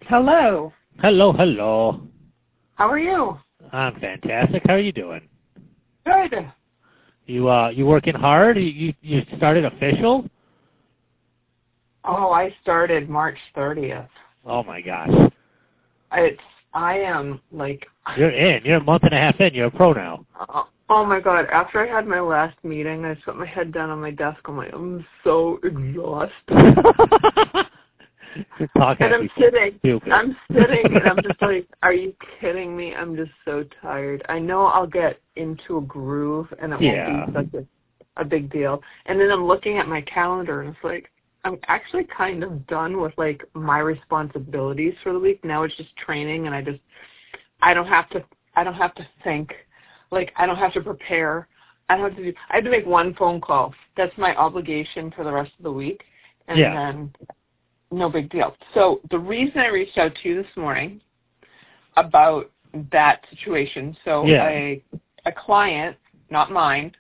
Hello. Hello, hello. How are you? I'm fantastic. How are you doing? Good. You working hard? You started official? Oh, I started March 30th. Oh my gosh. I am like. You're in. You're a month and a half in. You're a pro now. Oh my God! After I had my last meeting, I put my head down on my desk. I'm so exhausted. You're talking. And I'm sitting. Stupid. I'm sitting, and I'm just like, "Are you kidding me? I'm just so tired." I know I'll get into a groove, and it won't be such a big deal. And then I'm looking at my calendar, and it's like, I'm actually kind of done with like my responsibilities for the week. Now it's just training, and I don't have to think, like I don't have to prepare. I have to make one phone call. That's my obligation for the rest of the week, and then no big deal. So the reason I reached out to you this morning about that situation, a client, not mine,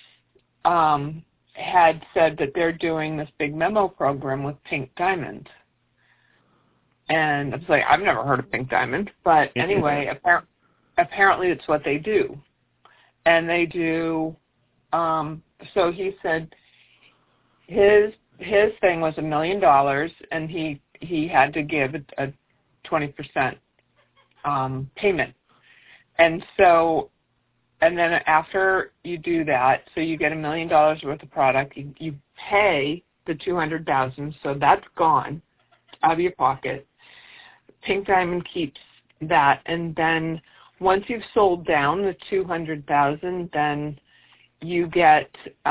had said that they're doing this big memo program with Pink Diamond. And I was like, I've never heard of Pink Diamond. But anyway, apparently it's what they do. And they do, so he said his thing was $1 million, and he had to give a 20% payment. And then after you do that, so you get $1 million worth of product, you pay the $200,000, so that's gone out of your pocket. Pink Diamond keeps that, and then once you've sold down the $200,000, then you get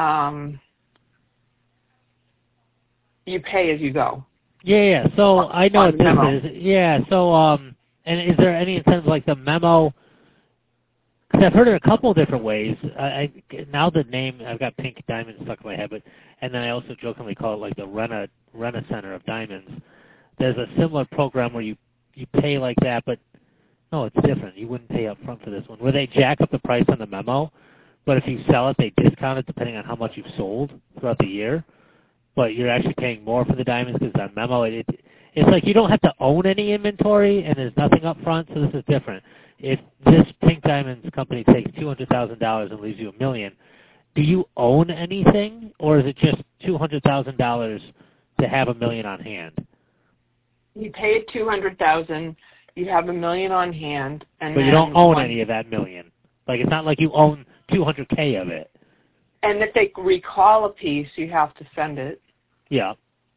you pay as you go. Yeah. So I know what this is. Yeah. So and is there any incentive like the memo? Because I've heard it a couple of different ways. Now the name, I've got Pink Diamond stuck in my head, and then I also jokingly call it like the Rena Center of Diamonds. There's a similar program where you pay like that, but no, it's different. You wouldn't pay up front for this one, where they jack up the price on the memo, but if you sell it, they discount it depending on how much you've sold throughout the year. But you're actually paying more for the diamonds because on memo, it's like you don't have to own any inventory, and there's nothing up front, so this is different. If this Pink Diamonds company takes $200,000 and leaves you $1 million, do you own anything, or is it just $200,000 to have $1 million on hand? You pay $200,000, you have $1 million on hand, and but you don't own any of that $1 million. Like it's not like you own $200K of it. And if they recall a piece, you have to send it. Yeah.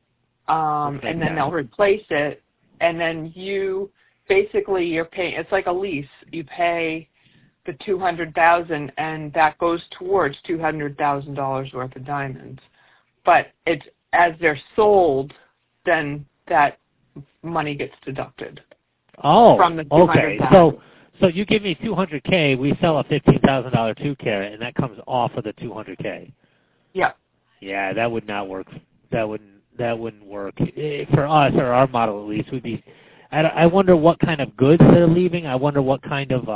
And then they'll replace it, and then you're paying. It's like a lease. You pay the $200,000, and that goes towards $200,000 worth of diamonds. But it's as they're sold, then that money gets deducted. Oh, from the $200,000. Okay. So you give me $200K, we sell a $15,000 2-carat, and that comes off of the $200K. Yeah. Yeah, that would not work. That wouldn't work for us, or our model at least. Would be. I wonder what kind of goods they're leaving. I wonder what kind of.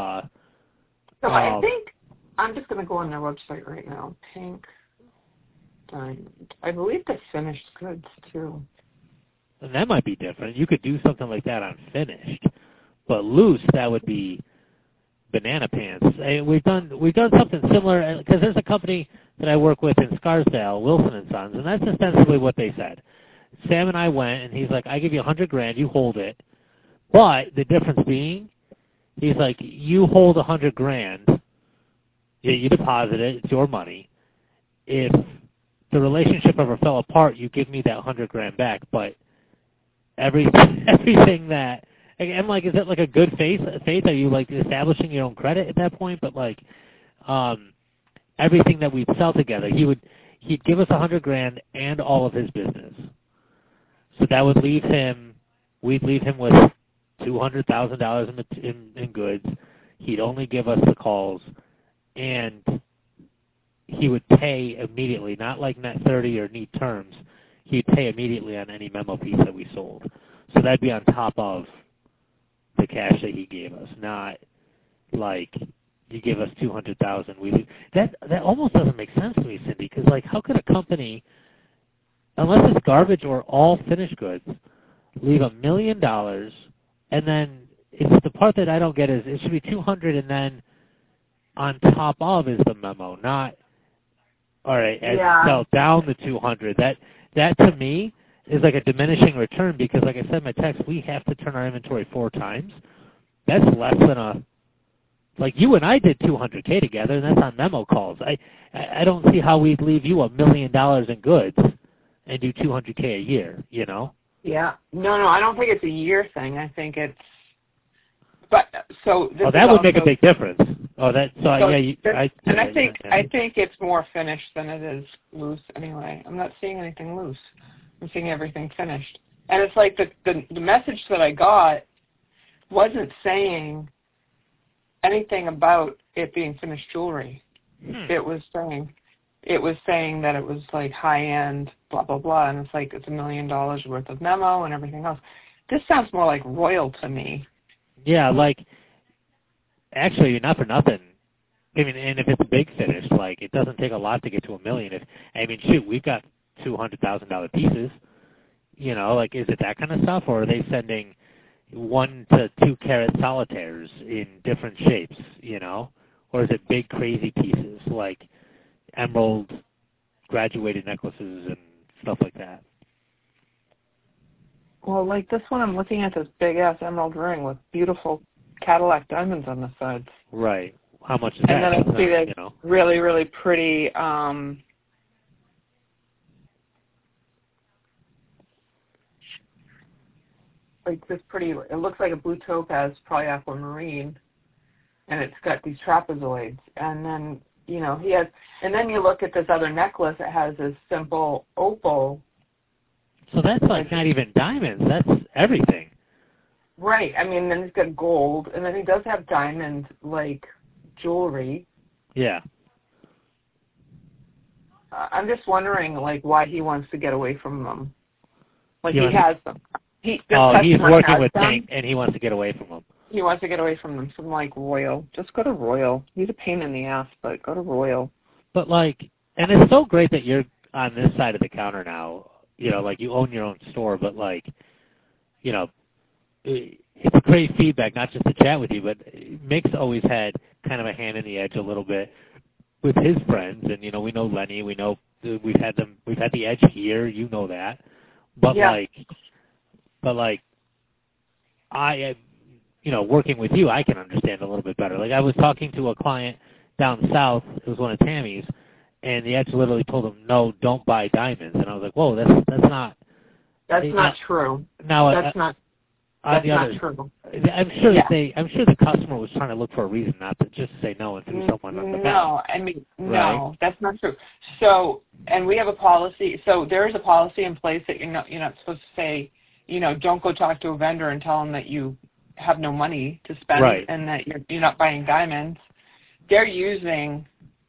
So I think I'm just going to go on their website right now. Pink Diamond. I believe they're finished goods too. And that might be different. You could do something like that on finished, but loose, that would be banana pants. We've done something similar because there's a company that I work with in Scarsdale, Wilson and Sons, and that's ostensibly what they said. Sam and I went, and he's like, "I give you $100,000, you hold it." But the difference being, he's like, "You hold $100,000, you deposit it, it's your money. If the relationship ever fell apart, you give me that $100,000 back, but everything that." I'm like, is it like a good faith? Are you like establishing your own credit at that point? But like, everything that we'd sell together, he'd give us $100,000 and all of his business. So that would leave him. We'd leave him with $200,000 in goods. He'd only give us the calls, and he would pay immediately, not like net 30 or need terms. He'd pay immediately on any memo piece that we sold. So that'd be on top of the cash that he gave us, not like you give us $200,000. That almost doesn't make sense to me, Cindy, because like how could a company, unless it's garbage or all finished goods, leave $1 million And then it's the part that I don't get is it should be 200 and then on top of is the memo, not, all right, and sell down the 200. That to me is like a diminishing return because, like I said in my text, we have to turn our inventory 4 times. That's less than like you and I did $200K together, and that's on memo calls. I don't see how we'd leave you $1 million in goods and do $200K a year, you know? Yeah. No, I don't think it's a year thing. I think it's, but so. This that would make a big difference. I think it's more finished than it is loose anyway. I'm not seeing anything loose. I'm seeing everything finished. And it's like the message that I got wasn't saying anything about it being finished jewelry. It was saying that it was like high end, blah blah blah, and it's like it's $1 million worth of memo and everything else. This sounds more like royal to me. Yeah, like actually, not for nothing. I mean, and if it's big finish, like it doesn't take a lot to get to $1 million. We've got $200,000 pieces. You know, like is it that kind of stuff, or are they sending 1 to 2 carat solitaires in different shapes? You know, or is it big crazy pieces like emerald graduated necklaces and stuff like that? Well, like this one, I'm looking at this big-ass emerald ring with beautiful Cadillac diamonds on the sides. Right. How much is that? And then I see that really, really pretty, like this pretty, it looks like a blue topaz, probably aquamarine, and it's got these trapezoids. And then, you know, he has, and then you look at this other necklace, it has this simple opal. So that's like not even diamonds. That's everything. Right. I mean, then he's got gold, and then he does have diamond, like, jewelry. Yeah. I'm just wondering, like, why he wants to get away from them. Like, he has them. He's working with Tank, and he wants to get away from them. He wants to get away from them. From, like, Royal. Just go to Royal. He's a pain in the ass, but go to Royal. But, like, and it's so great that you're on this side of the counter now. You know, like you own your own store, but like, you know, it's great feedback, not just to chat with you, but Mick's always had kind of a hand in the edge a little bit with his friends. And, you know, we know Lenny, we know we've had the edge here, you know that. But I, you know, working with you, I can understand a little bit better. Like I was talking to a client down south, it was one of Tammy's, and the edge literally told him, "No, don't buy diamonds." And I was like, "Whoa, that's not." That's not true. Now, that's not true. I'm sure I'm sure the customer was trying to look for a reason, not to just say no and threw someone on the back. No, I mean, no, that's not true. So, and we have a policy. So there is a policy in place that you're not supposed to say, you know, don't go talk to a vendor and tell them that you have no money to spend and that you're not buying diamonds. They're using.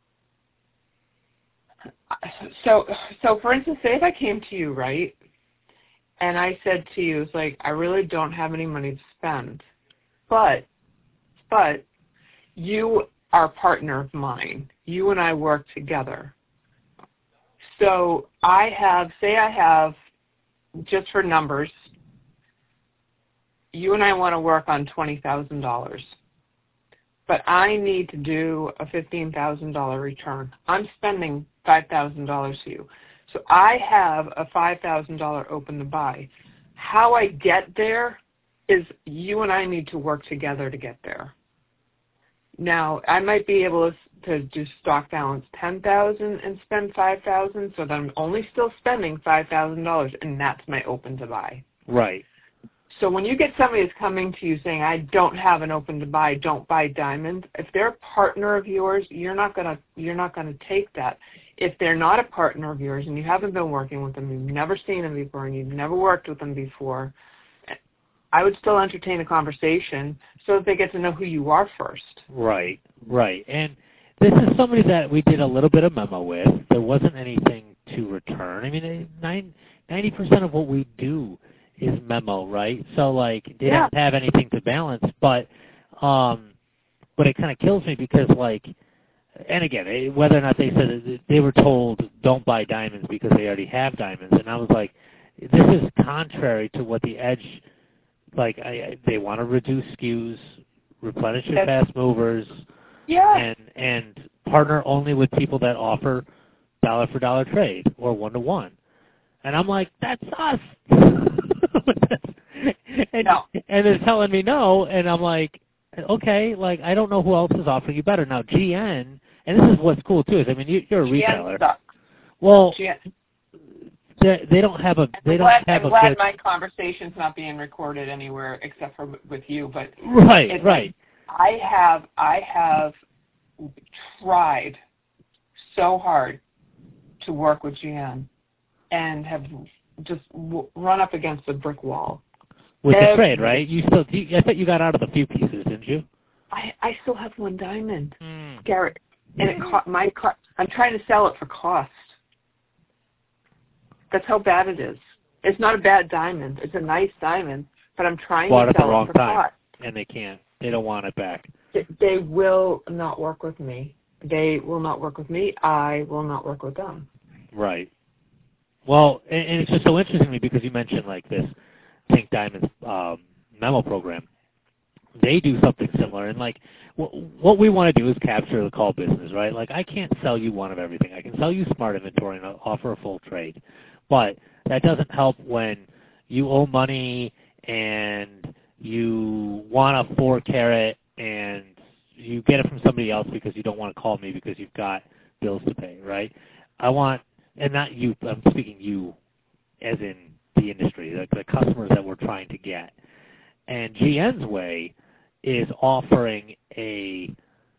So for instance, say if I came to you, right, and I said to you, it's like, I really don't have any money to spend, but you are a partner of mine. You and I work together. So I have, just for numbers, you and I want to work on $20,000. But I need to do a $15,000 return. I'm spending $5,000 for you. So I have a $5,000 open to buy. How I get there is you and I need to work together to get there. Now, I might be able to do stock balance $10,000 and spend $5,000, so that I'm only still spending $5,000, and that's my open to buy. Right. So when you get somebody that's coming to you saying, I don't have an open to buy, don't buy diamonds, if they're a partner of yours, you're not gonna take that. If they're not a partner of yours and you haven't been working with them, you've never seen them before, and you've never worked with them before, I would still entertain a conversation so that they get to know who you are first. Right. And this is somebody that we did a little bit of memo with. There wasn't anything to return. I mean, 90% of what we do is memo, right? So, like, they don't have anything to balance, but it kind of kills me because, like, and again, whether or not they said they were told don't buy diamonds because they already have diamonds, and I was like, this is contrary to what the Edge like they want to reduce SKUs, replenish your fast movers, and partner only with people that offer dollar for dollar trade or 1-to-1. And I'm like, that's us. And they're telling me no, and I'm like, okay, like I don't know who else is offering you better. Now GN, and this is what's cool too, is I mean you're a retailer. GN sucks. Well, GN. They don't have a. I'm glad my conversation's not being recorded anywhere except for with you. But right. I have tried so hard to work with GN and have just run up against a brick wall. With the trade, right? I thought you got out of a few pieces, didn't you? I still have one diamond, Garrett, and I'm trying to sell it for cost. That's how bad it is. It's not a bad diamond. It's a nice diamond, but I'm trying to sell it for cost. And they can't. They don't want it back. They will not work with me. They will not work with me. I will not work with them. Right. Well, and it's just so interesting to me because you mentioned like this Pink Diamonds memo program. They do something similar, and like what we want to do is capture the call business, right? Like I can't sell you one of everything. I can sell you smart inventory and offer a full trade, but that doesn't help when you owe money and you want a 4-carat and you get it from somebody else because you don't want to call me because you've got bills to pay, right? I want, and not you, I'm speaking you as in the industry, the customers that we're trying to get. And GN's way is offering a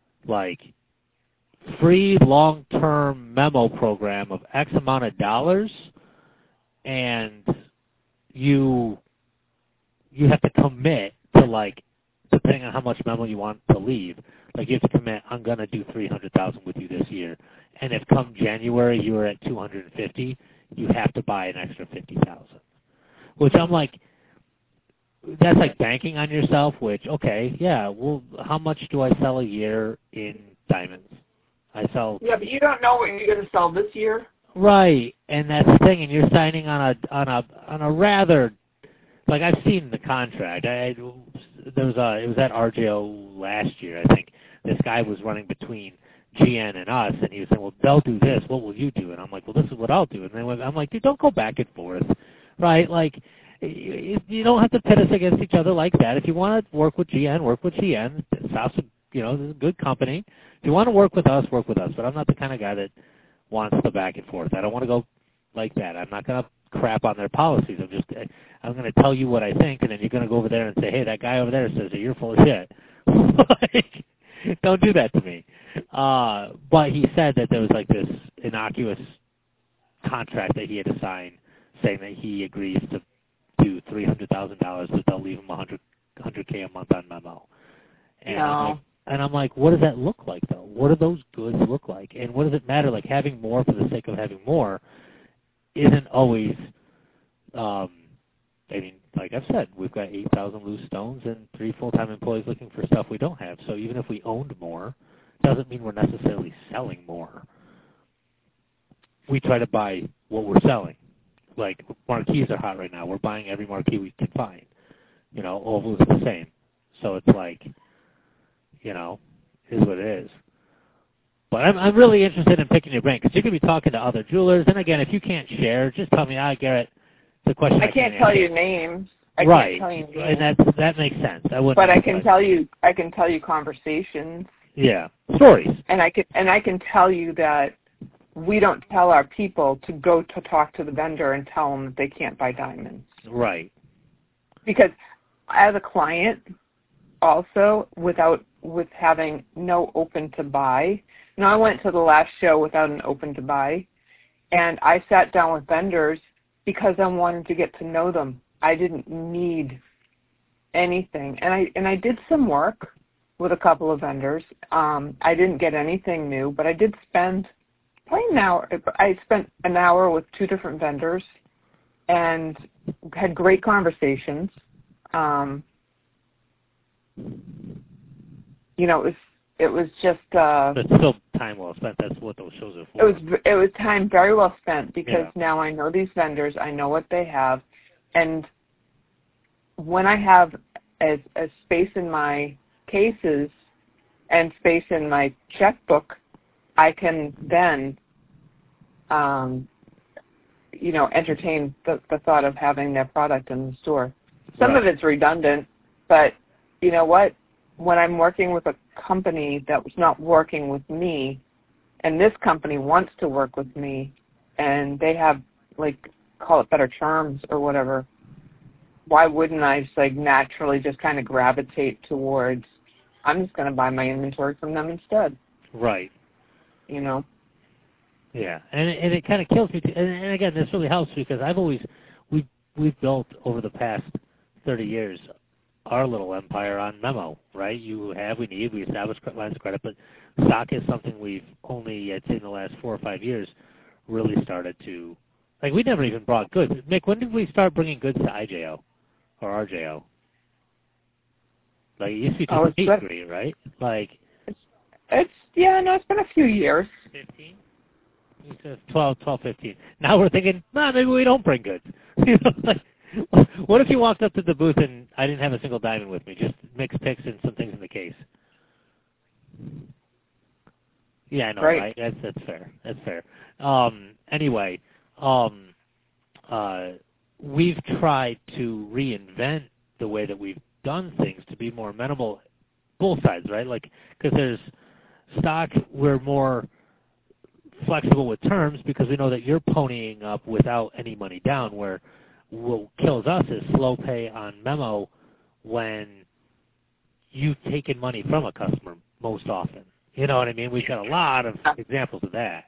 free long-term memo program of X amount of dollars, and you have to commit to depending on how much memo you want to leave. Like you have to commit, I'm going to do 300,000 with you this year, and if come January you are at 250, you have to buy an extra 50,000. Which I'm like, that's like banking on yourself. Which well, how much do I sell a year in diamonds? I sell. Yeah, but you don't know what you're going to sell this year. Right, and that's the thing. And you're signing on a rather, like I've seen the contract. It was at RJO last year, I think. This guy was running between GN and us, and he was saying, well, they'll do this. What will you do? And I'm like, well, this is what I'll do. And then I'm like, dude, don't go back and forth, right? Like, you don't have to pit us against each other like that. If you want to work with GN, work with GN. South's this is a good company. If you want to work with us, work with us. But I'm not the kind of guy that wants the back and forth. I don't want to go like that. I'm not going to crap on their policies. I'm going to tell you what I think, and then you're going to go over there and say, hey, that guy over there says that you're full of shit. Don't do that to me. But he said that there was like this innocuous contract that he had to sign saying that he agrees to do $300,000, but they'll leave him $100K a month on memo. And I'm like, what does that look like, though? What do those goods look like? And what does it matter? Like, having more for the sake of having more isn't always, like I've said, we've got 8,000 loose stones and 3 full-time employees looking for stuff we don't have. So even if we owned more, doesn't mean we're necessarily selling more. We try to buy what we're selling. Like, marquees are hot right now. We're buying every marquee we can find. Oval's the same. So it's like, is what it is. But I'm really interested in picking your brain because you're going to be talking to other jewelers. And again, if you can't share, just tell me, Garrett, the question I can't tell you names. Right. Can't tell you names. And that makes sense. But I can tell you conversations. Yeah. Stories. And I can tell you that we don't tell our people to go to talk to the vendor and tell them that they can't buy diamonds. Right. Because as a client, also, with having no open to buy, I went to the last show without an open to buy, and I sat down with vendors because I wanted to get to know them. I didn't need anything. And I did some work with a couple of vendors. I didn't get anything new, but I did spend probably an hour. I spent an hour with 2 different vendors and had great conversations. It was just. But still time well spent. That's what those shows are for. It was time very well spent because now I know these vendors. I know what they have, and when I have a space in my cases and space in my checkbook, I can then, entertain the thought of having their product in the store. Some of it's redundant, but you know what? When I'm working with a company that was not working with me, and this company wants to work with me, and they have, call it better terms or whatever, why wouldn't I just, naturally just kind of gravitate towards, I'm just going to buy my inventory from them instead. Right. Yeah, and it kind of kills me too. And again, this really helps because we've built over the past 30 years our little empire on memo, right? We established lines of credit, but stock is something we've only, I'd say, in the last 4 or 5 years really started to, we never even brought goods. Mick, when did we start bringing goods to IJO or RJO? It used to be just a degree, right? It's been a few years. 15? 12, 15. Now we're thinking, maybe we don't bring goods. What if you walked up to the booth and I didn't have a single diamond with me, just mixed picks and some things in the case? Yeah, I know, right? That's fair. That's fair. Anyway, we've tried to reinvent the way that we've done things to be more amenable, both sides, right? Because there's stock, we're more flexible with terms because we know that you're ponying up without any money down, where what kills us is slow pay on memo when you've taken money from a customer most often. You know what I mean? We've got a lot of examples of that.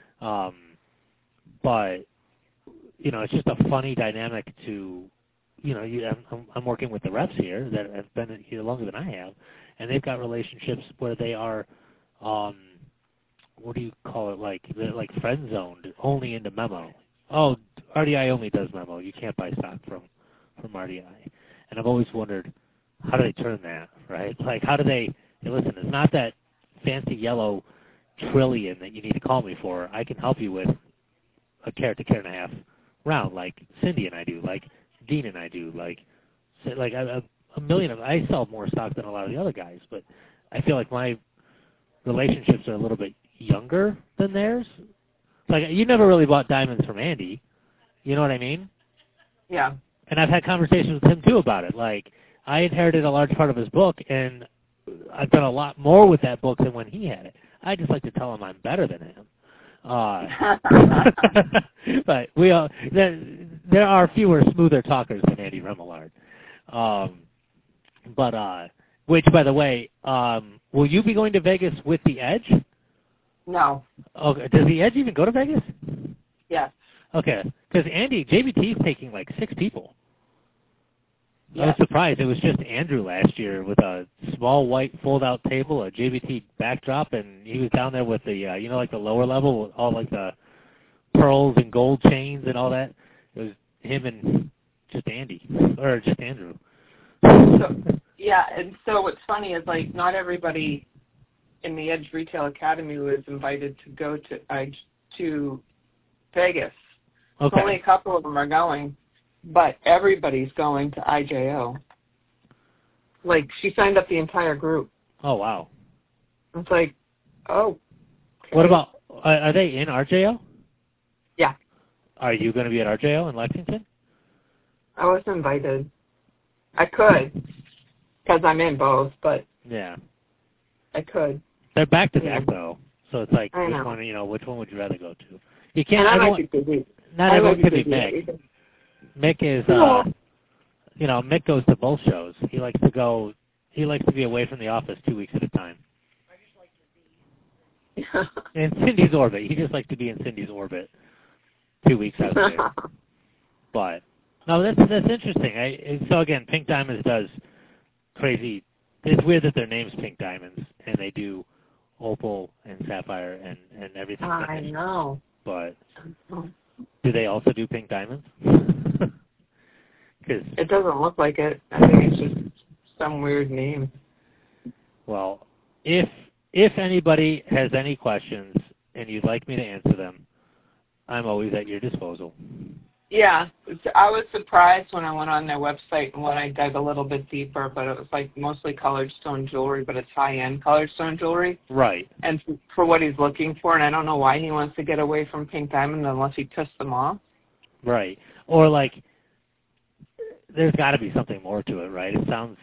But, it's just a funny dynamic to, I'm working with the reps here that have been here longer than I have, and they've got relationships where they are, what do you call it, they're friend zoned, only into memo. Oh, RDI only does memo. You can't buy stock from RDI. And I've always wondered, how do they turn that, right? How do they, listen, it's not that fancy yellow trillion that you need to call me for. I can help you with a carat to carat and a half round, like Cindy and I do, like Dean and I do, a million of, I sell more stock than a lot of the other guys, but I feel like my relationships are a little bit younger than theirs. You never really bought diamonds from Andy. You know what I mean? Yeah. And I've had conversations with him, too, about it. I inherited a large part of his book, and I've done a lot more with that book than when he had it. I just like to tell him I'm better than him. But there are fewer, smoother talkers than Andy Remillard. Which, by the way, will you be going to Vegas with the Edge? No. Okay. Does the Edge even go to Vegas? Yes. Okay. Because JBT is taking 6 people. Yes. I was surprised. It was just Andrew last year with a small white fold-out table, a JBT backdrop, and he was down there with the, the lower level, with all the pearls and gold chains and all that. It was him and just Andy, or just Andrew. And so what's funny is, not everybody in the Edge Retail Academy was invited to go to Vegas. Okay. Only a couple of them are going, but everybody's going to IJO. She signed up the entire group. Oh, wow. It's okay. What about, are they in RJO? Yeah. Are you going to be at RJO in Lexington? I was invited. I could, because I'm in both, but yeah, I could. They're back to back though, so it's which one would you rather go to? You can't. And I might be busy. Not everyone could be Mick. Mick is, Mick goes to both shows. He likes to go. He likes to be away from the office 2 weeks at a time. I just like to be in Cindy's orbit. He just likes to be in Cindy's orbit 2 weeks out of there. But no, that's interesting. So again, Pink Diamonds does crazy. It's weird that their name's Pink Diamonds, and they do opal and sapphire and everything. I know. But do they also do pink diamonds? Cause, it doesn't look like it. I think it's just some weird name. Well, if anybody has any questions and you'd like me to answer them, I'm always at your disposal. Yeah, I was surprised when I went on their website and when I dug a little bit deeper, but it was like mostly colored stone jewelry, but it's high-end colored stone jewelry. Right. And for what he's looking for, and I don't know why he wants to get away from pink diamond unless he pissed them off. Right. Or like, there's got to be something more to it, right? It sounds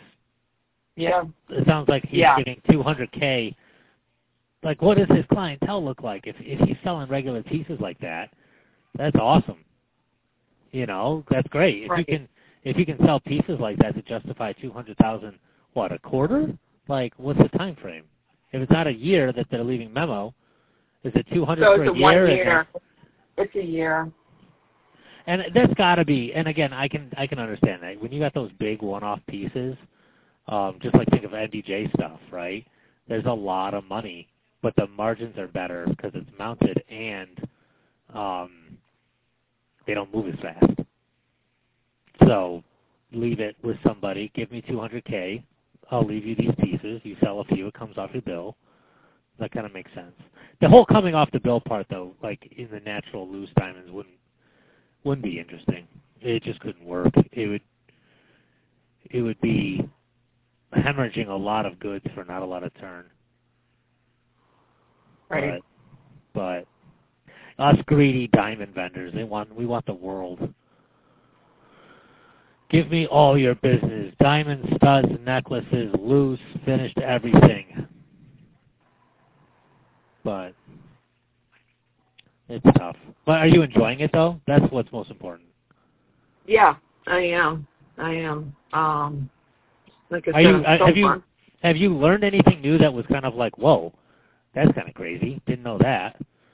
like he's getting $200K. Like, what does his clientele look like? If he's selling regular pieces like that, that's awesome. You know, that's great. Right. If you can sell pieces like that to justify $200,000, what, a quarter? Like, what's the time frame? If it's not a year that they're leaving memo, is it $200 for a year? 1 year. It's a year. And there's got to be, and again, I can understand that when you got those big one-off pieces, just like think of MDJ stuff, right? There's a lot of money, but the margins are better because it's mounted and they don't move as fast. So leave it with somebody. Give me $200K. I'll leave you these pieces. You sell a few. It comes off your bill. That kind of makes sense. The whole coming off the bill part, though, like in the natural loose diamonds, wouldn't be interesting. It just couldn't work. It would be hemorrhaging a lot of goods for not a lot of turn. Right. But us greedy diamond vendors, we want the world. Give me all your business. Diamond studs, necklaces, loose, finished everything. But it's tough. But are you enjoying it, though? That's what's most important. Yeah, I am. Like I said, have you learned anything new that was kind of like, whoa, that's kind of crazy. Didn't know that.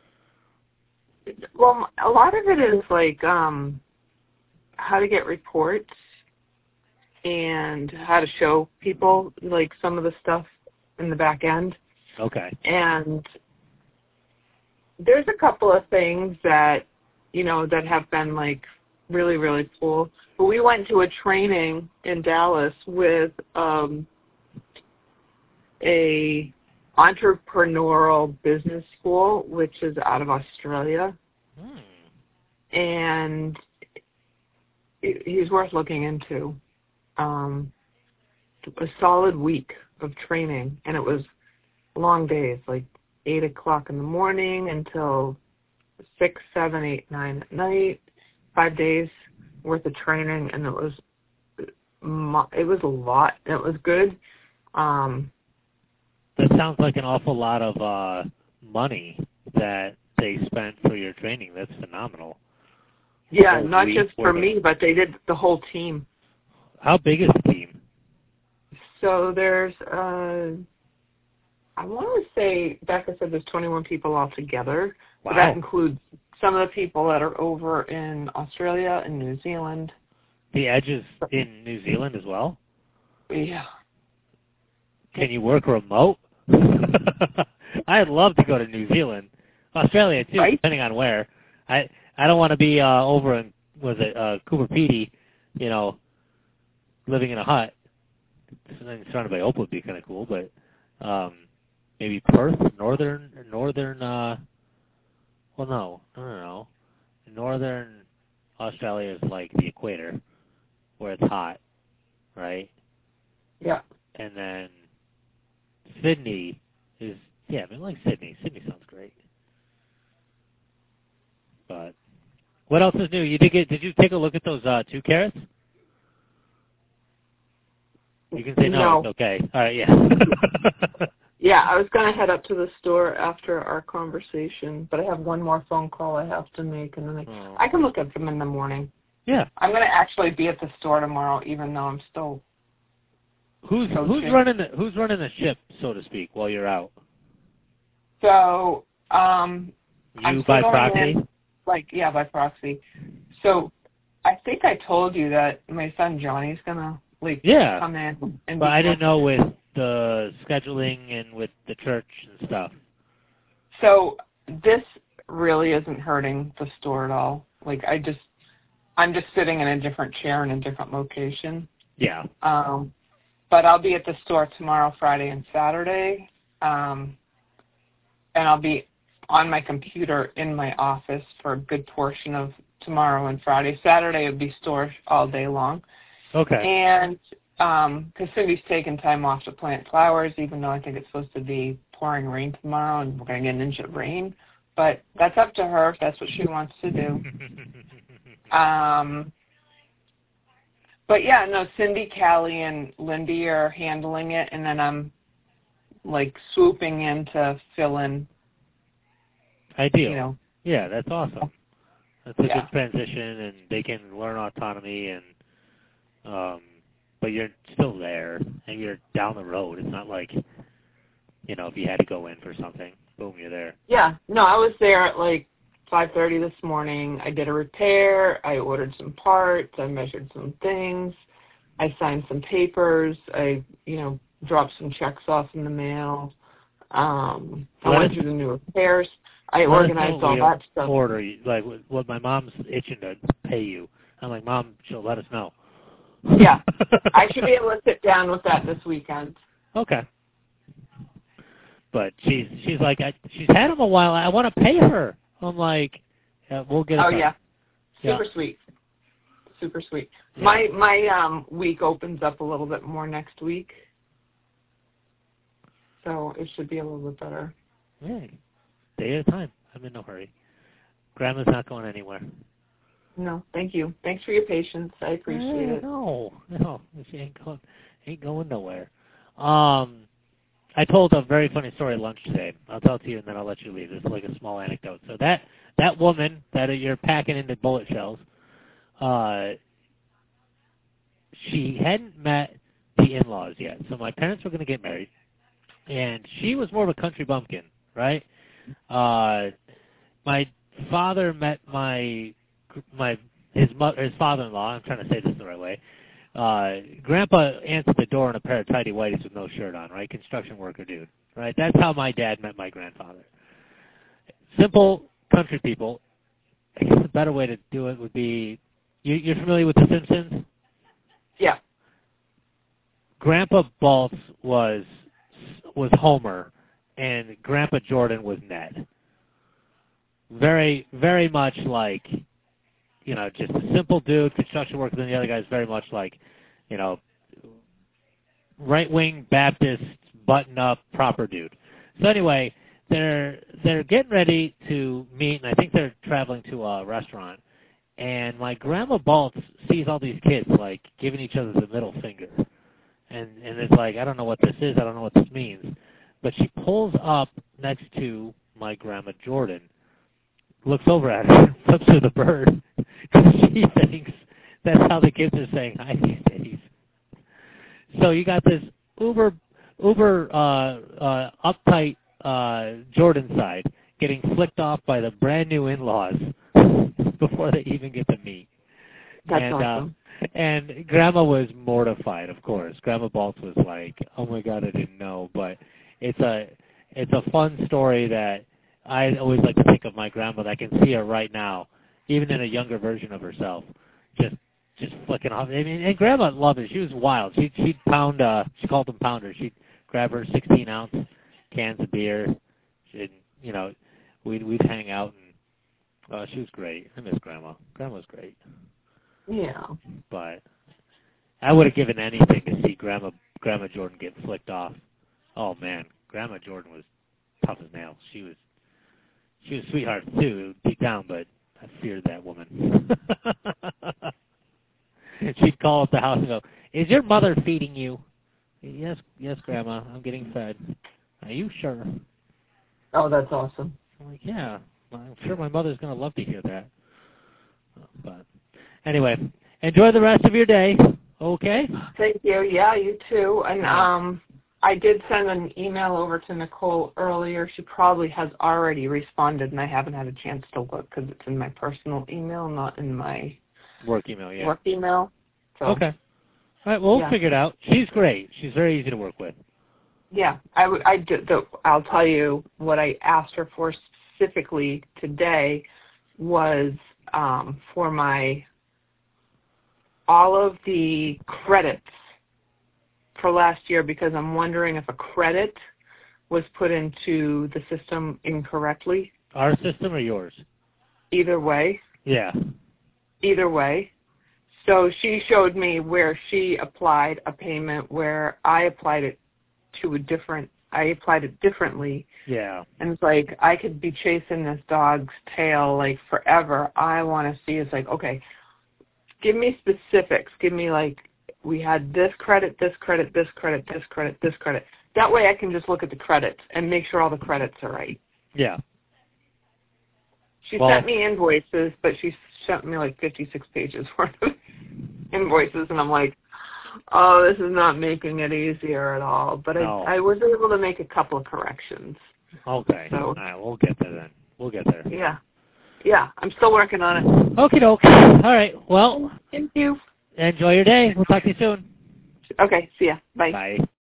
Well, a lot of it is like how to get reports and how to show people like some of the stuff in the back end. Okay. And there's a couple of things that, that have been like really, really cool. But we went to a training in Dallas with a entrepreneurial business school, which is out of Australia. And he's worth looking into. A solid week of training, and it was long days, like 8 o'clock in the morning until 6, 7, 8, 9 at night, 5 days worth of training, and it was a lot. It was good. That sounds like an awful lot of money that they spent for your training. That's phenomenal. Yeah, not just for me, but they did the whole team. How big is the team? So there's, I want to say, Becca said there's 21 people altogether. Wow. But that includes some of the people that are over in Australia and New Zealand. The Edge is in New Zealand as well? Yeah. Can you work remote? I'd love to go to New Zealand. Australia, too, right? Depending on where. I don't want to be over in, Cooper Pedy, living in a hut. Surrounded by Oak would be kind of cool, but maybe Perth, northern. Well, no. Northern Australia is like the equator, where it's hot, right? Yeah. And then Sydney is, like Sydney. Sydney sounds great. But what else is new? Did you take a look at those 2 carats? You can say no. It's okay. All right, yeah. Yeah, I was going to head up to the store after our conversation, but I have one more phone call I have to make, and then I can look at them in the morning. Yeah. I'm going to actually be at the store tomorrow, even though I'm still. Who's running the ship, so to speak, while you're out? So, you I'm by proxy? By proxy. So, I think I told you that my son Johnny's gonna come in. But I didn't know with the scheduling and with the church and stuff. So this really isn't hurting the store at all. I'm just sitting in a different chair in a different location. Yeah. But I'll be at the store tomorrow, Friday, and Saturday. And I'll be on my computer in my office for a good portion of tomorrow and Friday. Saturday would be store all day long. Okay. And because Cindy's taking time off to plant flowers, even though I think it's supposed to be pouring rain tomorrow and we're going to get an inch of rain. But that's up to her if that's what she wants to do. But yeah, no, Cindy, Callie, and Lindy are handling it, and then I'm like swooping in to fill in. Ideal. You know. Yeah, that's awesome. That's a good transition, and they can learn autonomy, and but you're still there, and you're down the road. It's not like, you know, if you had to go in for something, boom, you're there. Yeah, no, I was there at like 5:30 this morning. I did a repair. I ordered some parts. I measured some things. I signed some papers. I, dropped some checks off in the mail. I went through the new repairs. I organized all that stuff. Order, like what my mom's itching to pay you. I'm like, Mom, she'll let us know. Yeah, I should be able to sit down with that this weekend. Okay. But she's like, she's had him a while. I want to pay her. I'm like, we'll get it done. Yeah. Super sweet. Super sweet. Yeah. My week opens up a little bit more next week. So it should be a little bit better. Yeah. Day at a time. I'm in no hurry. Grandma's not going anywhere. No, thank you. Thanks for your patience. I appreciate it. No, she ain't going nowhere. I told a very funny story at lunch today. I'll tell it to you, and then I'll let you leave. This is like a small anecdote. So that woman that you're packing into bullet shells, she hadn't met the in-laws yet. So my parents were going to get married, and she was more of a country bumpkin, right? My father met his father-in-law. I'm trying to say this the right way. Grandpa answered the door in a pair of tidy whities with no shirt on, right? Construction worker dude, right? That's how my dad met my grandfather. Simple country people. I guess a better way to do it would be, you're familiar with The Simpsons? Yeah. Grandpa Baltz was Homer, and Grandpa Jordan was Ned. Very, very much like, just a simple dude, construction worker, and the other guy's very much like, right-wing Baptist, button-up, proper dude. So anyway, they're getting ready to meet, and I think they're traveling to a restaurant. And my Grandma Baltz sees all these kids, like, giving each other the middle finger. And it's like, I don't know what this is, I don't know what this means. But she pulls up next to my Grandma Jordan, looks over at her, and flips her the bird, because she thinks that's how the kids are saying hi these days. So you got this uber uptight Jordan side getting flicked off by the brand new in-laws before they even get to meet. That's awesome. And Grandma was mortified, of course. Grandma Baltz was like, "Oh my God, I didn't know." But it's a fun story that I always like to think of my grandmother. I can see her right now, even in a younger version of herself, just flicking off. I mean, and Grandma loved it. She was wild. She'd pound. She called them pounders. She'd grab her 16-ounce cans of beer. We'd hang out, and she was great. I miss Grandma. Grandma was great. Yeah. But I would have given anything to see Grandma Jordan get flicked off. Oh man, Grandma Jordan was tough as nails. She was a sweetheart too, deep down, but I feared that woman. She'd call up the house and go, "Is your mother feeding you?" Yes, Grandma, I'm getting fed. Are you sure? Oh, that's awesome. I'm like, yeah, I'm sure my mother's going to love to hear that. But anyway, enjoy the rest of your day, okay? Thank you. Yeah, you too. And I did send an email over to Nicole earlier. She probably has already responded, and I haven't had a chance to look because it's in my personal email, not in my work email. Yeah. Work email. So, okay. All right. Well, we'll figure it out. She's great. She's very easy to work with. Yeah, I'll tell you what I asked her for specifically today was for all of the credits for last year, because I'm wondering if a credit was put into the system incorrectly. Our system or yours? Either way. Yeah. either way. So she showed me where she applied a payment where I applied it differently. Yeah. And it's like, I could be chasing this dog's tail like forever. I want to see, it's like, okay, give me specifics. Give me like, we had this credit, this credit, this credit, this credit, this credit. That way I can just look at the credits and make sure all the credits are right. Yeah. She sent me invoices, but she sent me like 56 pages worth of invoices, and I'm like, oh, this is not making it easier at all. But I was able to make a couple of corrections. Okay. So, all right, we'll get there then. We'll get there. Yeah. Yeah, I'm still working on it. Okie doke. All right. Well, thank you. Enjoy your day. We'll talk to you soon. Okay. See ya. Bye. Bye.